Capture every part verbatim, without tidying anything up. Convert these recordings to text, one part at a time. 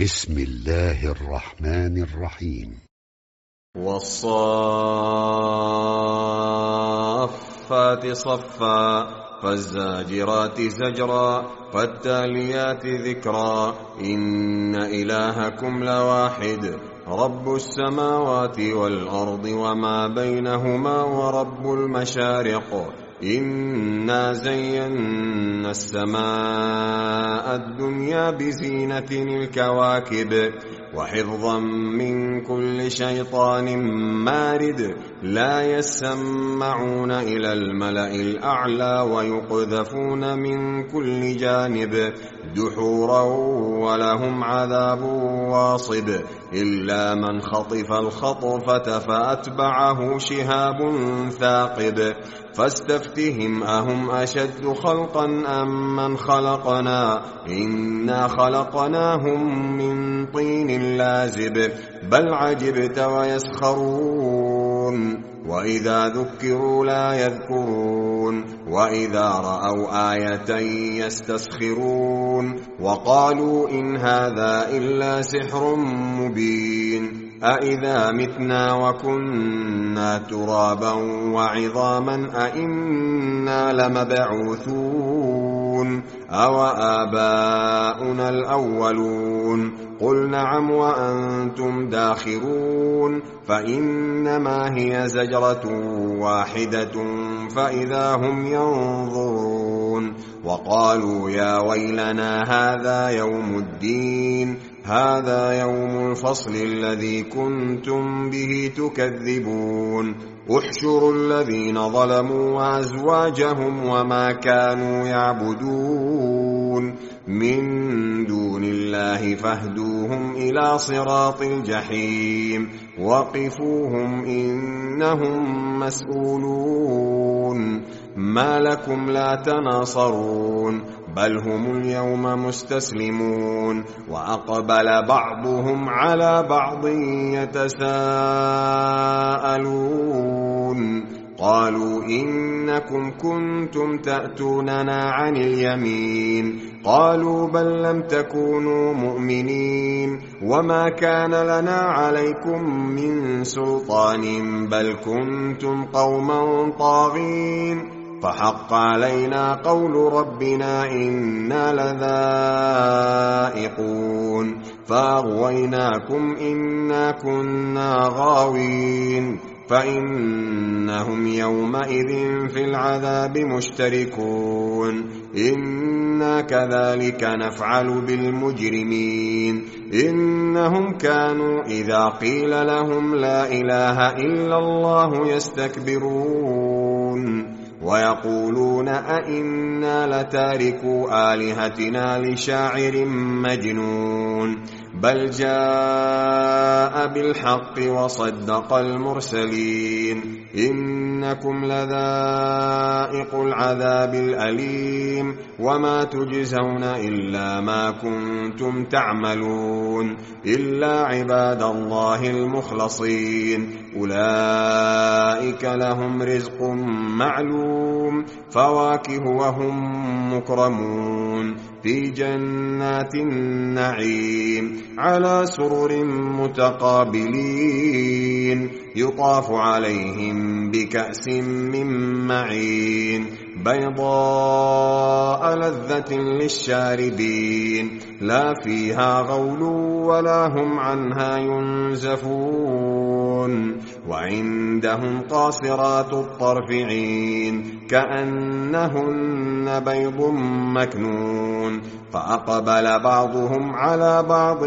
بسم الله الرحمن الرحيم. والصافات صفا فالزاجرات زجرا فالتاليات ذكرا إن إلهكم لواحد رب السماوات والأرض وما بينهما ورب المشارق إنا زينا السماء الدنيا بزينة الكواكب وحفظا من كل شيطان مارد لا يسمعون إلى الملأ الأعلى ويقذفون من كل جانب دحورا ولهم عذاب واصب إلا من خطف الخطفة فأتبعه شهاب ثاقب فاستفتهم أهم أشد خلقا أم من خلقنا إنا خلقناهم من طين لازب بل عجبت ويسخرون وإذا ذكروا لا يذكرون وإذا رأوا آية يستسخرون وقالوا إن هذا إلا سحر مبين أإذا متنا وكنا ترابا وعظاما أإنا لمبعوثون أو آباؤنا الأولون قل نعم وأنتم داخرون فإنما هي زجرة واحدة فإذا هم ينظرون وقالوا يا ويلنا هذا يوم الدين هذا يوم الفصل الذي كنتم به تكذبون احشروا الذين ظلموا وأزواجهم وما كانوا يعبدون من دون الله فاهدوهم إلى صراط الجحيم وقفوهم إنهم مسؤولون ما لكم لا تناصرون بل هم اليوم مستسلمون وأقبل بعضهم على بعض يتساءلون قالوا إنكم كنتم تأتوننا عن اليمين قالوا بل لم تكونوا مؤمنين وما كان لنا عليكم من سلطان بل كنتم قوما طاغين فحق علينا قول ربنا إنا لذائقون فأغويناكم إنا كنا غاوين فإنهم يومئذ في العذاب مشتركون إنا كذلك نفعل بالمجرمين إنهم كانوا إذا قيل لهم لا إله إلا الله يستكبرون ويقولون أئنا لتاركوا آلهتنا لشاعر مجنون بل جاء بالحق وصدق المرسلين إنكم لذائق العذاب الأليم وما تجزون إلا ما كنتم تعملون إلا عباد الله المخلصين أولئك لهم رزق معلوم فواكه وهم مكرمون في جنات النعيم على سرر متقابلين يطاف عليهم بكأس من معين بيضاء لذة للشاربين لا فيها غول ولا هم عنها ينزفون وعندهم قاصرات الطرف عين كأنهن بيض مكنون فأقبل بعضهم على بعض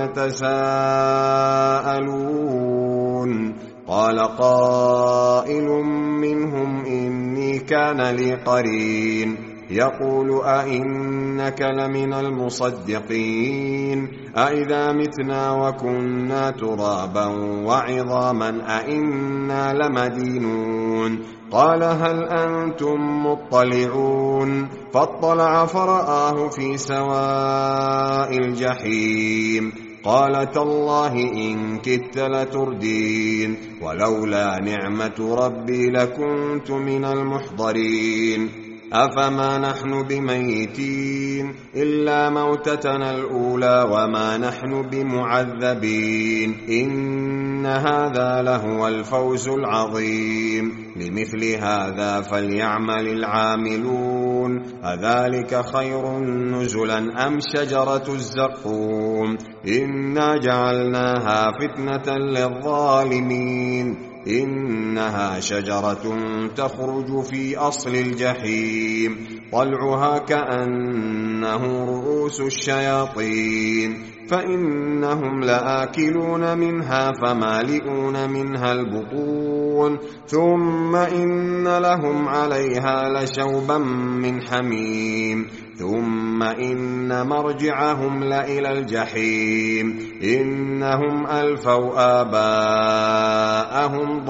يتساءلون قال قائل منهم إني كان لي قرين يقول أئنك لمن المصدقين أئذا متنا وكنا ترابا وعظاما أئنا لمدينون قال هل أنتم مطلعون فاطلع فرآه في سواء الجحيم قال تالله إن كدت لتردين ولولا نعمة ربي لكنت من المحضرين أفما نحن بميتين إلا موتتنا الأولى وما نحن بمعذبين إن هذا لهو الفوز العظيم لمثل هذا فليعمل العاملون أذلك خير نزلا أم شجرة الزقوم إنا جعلناها فتنة للظالمين إنها شجرة تخرج في أصل الجحيم طلعها كأنه رؤوس الشياطين فإنهم لآكلون منها فمالئون منها البطون ثم إن لهم عليها لشوبا من حميم ثم إن مرجعهم لإلى الجحيم إنهم ألفوا آباءهم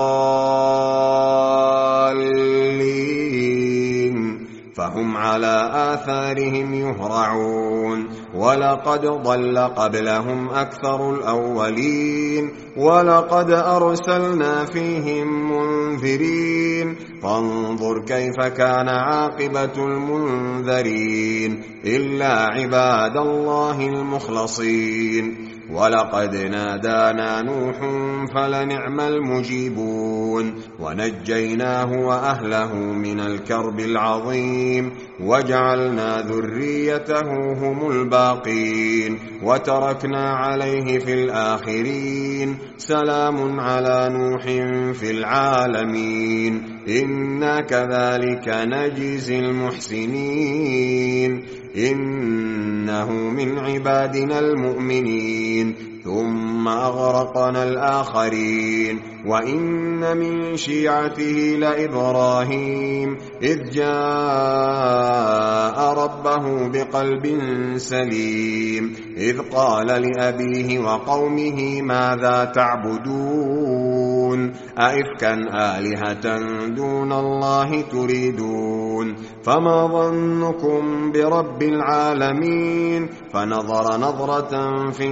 ضالين فهم على آثارهم يهرعون ولقد ضل قبلهم أكثر الأولين ولقد أرسلنا فيهم منذرين فانظر كيف كان عاقبة المنذرين إلا عباد الله المخلصين ولقد نادانا نوح فلنعم المجيبون ونجيناه وأهله من الكرب العظيم وجعلنا ذريته هم الباقين وتركنا عليه في الآخرين سلام على نوح في العالمين إنا كذلك نجزي المحسنين إنه من عبادنا المؤمنين ثم أغرقنا الآخرين وإن من شيعته لإبراهيم إذ جاء ربه بقلب سليم إذ قال لأبيه وقومه ماذا تعبدون أئفكا آلهة دون الله تريدون فما ظنكم برب العالمين فنظر نظرة في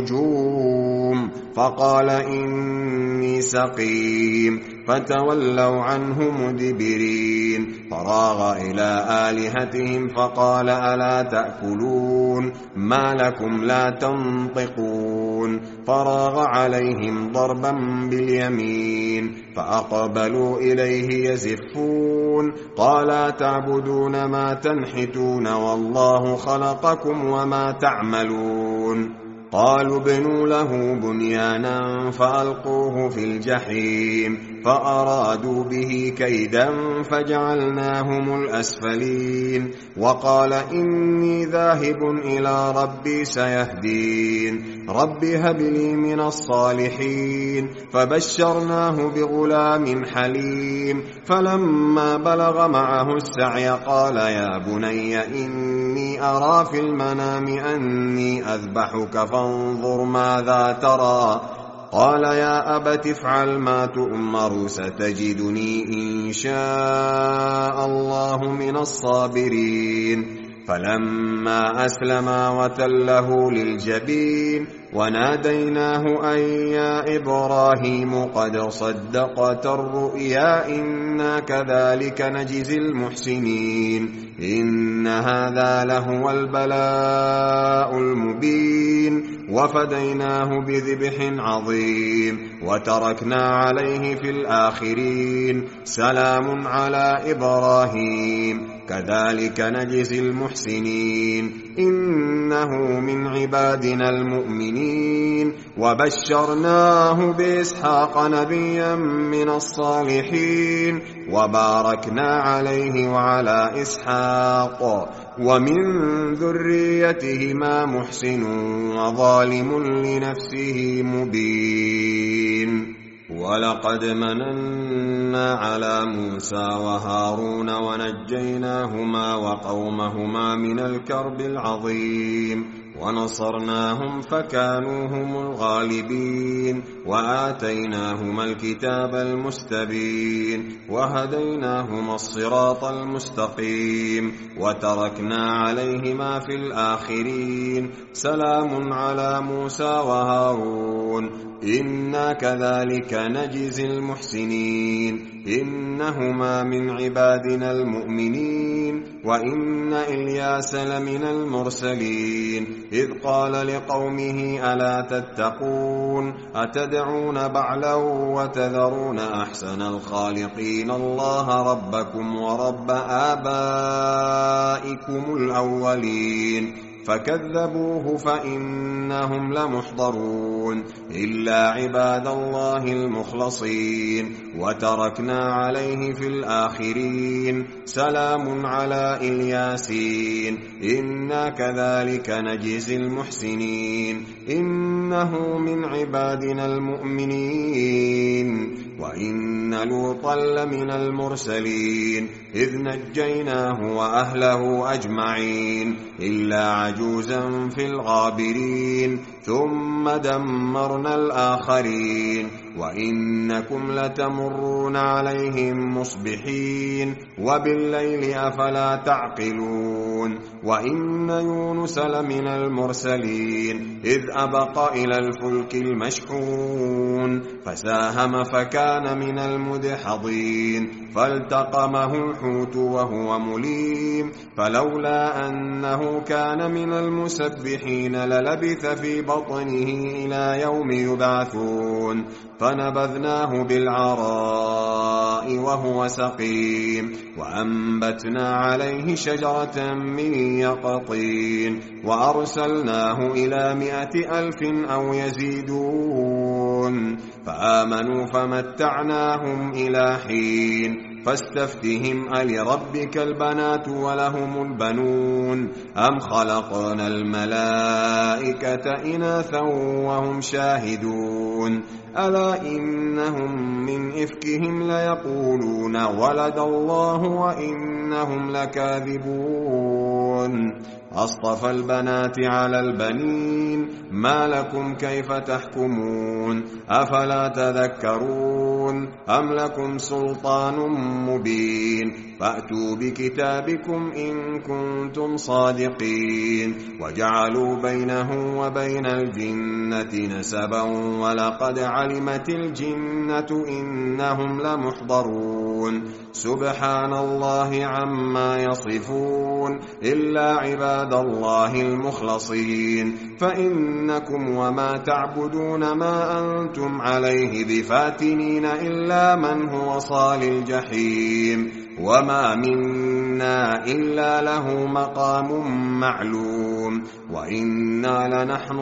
النجوم فقال إني سقيم فتولوا عنه مدبرين فراغ إلى آلهتهم فقال ألا تأكلون ما لكم لا تنطقون فراغ عليهم ضربا باليمين فأقبلوا إليه يزفون قال تعبدون ما تنحتون والله خلقكم وما تعملون قالوا ابنوا له بنيانا فألقوه في الجحيم فأرادوا به كيدا فجعلناهم الأسفلين وقال إني ذاهب إلى ربي سيهدين رب هب لي من الصالحين فبشرناه بغلام حليم فلما بلغ معه السعي قال يا بني إني أرى في المنام أني أذبحك فانظر ماذا ترى قال يا أبت افعل ما تؤمر ستجدني إن شاء الله من الصابرين فلما أسلما وتله للجبين وناديناه أن يا إبراهيم قد صدقت الرؤيا إنا كذلك نجزي المحسنين إن هذا لهو البلاء المبين وفديناه بذبح عظيم وتركنا عليه في الآخرين سلام على إبراهيم كذلك نجزي المحسنين إنه من عبادنا المؤمنين وبشرناه بإسحاق نبيا من الصالحين وباركنا عليه وعلى إسحاق ومن ذريتهما محسن وظالم لنفسه مبين ولقد مننا على موسى وهارون ونجيناهما وقومهما من الكرب العظيم ونصرناهم فكانوا هم الغالبين وآتيناهما الكتاب المستبين وهديناهما الصراط المستقيم وتركنا عليهما في الآخرين سلام على موسى وهارون إنا كذلك نجزي المحسنين إنهما من عبادنا المؤمنين وإن إلياس لمن المرسلين إذ قال لقومه ألا تتقون أتدعون بعلا وتذرون أحسن الخالقين الله ربكم ورب آبائكم الأولين فكذبوه فإنهم لمحضرون إلا عباد الله المخلصين وتركنا عليه في الآخرين سلام على الياسين إنا كذلك نجزي المحسنين إنه من عبادنا المؤمنين وإن لوطا لمن المرسلين إذ نجيناه وأهله أجمعين إلا عجوزا في الغابرين ثم دمرنا الآخرين وإنكم لتمرون عليهم مصبحين وبالليل أفلا تعقلون وإن يونس لمن المرسلين إذ أبق إلى الفلك المشحون فساهم فكان من المدحضين فالتقمه الحوت وهو مليم فلولا أنه كان من المسبحين للبث في بطنه إلى يوم يبعثون فنبذناه بالعراء وهو سقيم وأنبتنا عليه شجرة من يقطين وأرسلناه إلى مائة ألف أو يزيدون فآمنوا فمتعناهم إلى حين فاستفتهم ألربك البنات ولهم البنون أم خلقنا الملائكة إناثا وهم شاهدون ألا إنهم من إفكهم ليقولون ولد الله وإنهم لكاذبون أصطفى البنات على البنين ما لكم كيف تحكمون أفلا تذكرون أم لكم سلطان مبين فأتوا بكتابكم إن كنتم صادقين وجعلوا بينه وبين الجنة نسبا ولقد علمت الجنة إنهم لمحضرون سبحان الله عما يصفون إلا عباد الله المخلصين فإنكم وما تعبدون ما أنتم عليه بفاتنين إلا من هو صال الجحيم وما منا إلا له مقام معلوم وإنا لنحن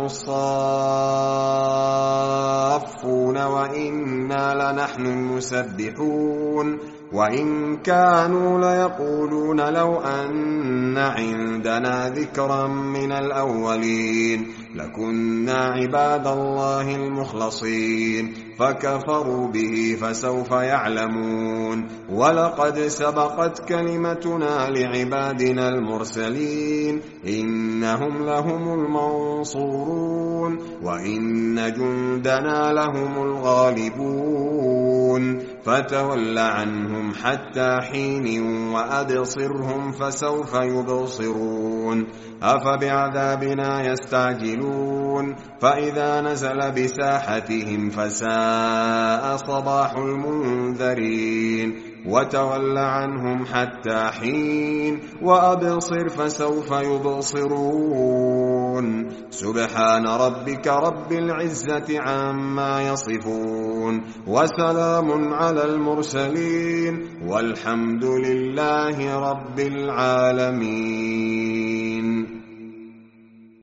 الصافون وإنا لنحن المسبحون وإن كانوا ليقولون لو أن عندنا ذكرا من الأولين لكنا عباد الله المخلصين فكفروا به فسوف يعلمون ولقد سبقت كلمتنا لعبادنا المرسلين إنهم لهم المنصورون وإن جندنا لهم الغالبون فتول عنهم حتى حين وأبصرهم فسوف يبصرون أفبعذابنا يستعجلون فإذا نزل بساحتهم فساء صباح المنذرين وتول عنهم حتى حين وأبصر فسوف يبصرون سبحان ربك رب العزة عما يصفون وسلام على المرسلين والحمد لله رب العالمين.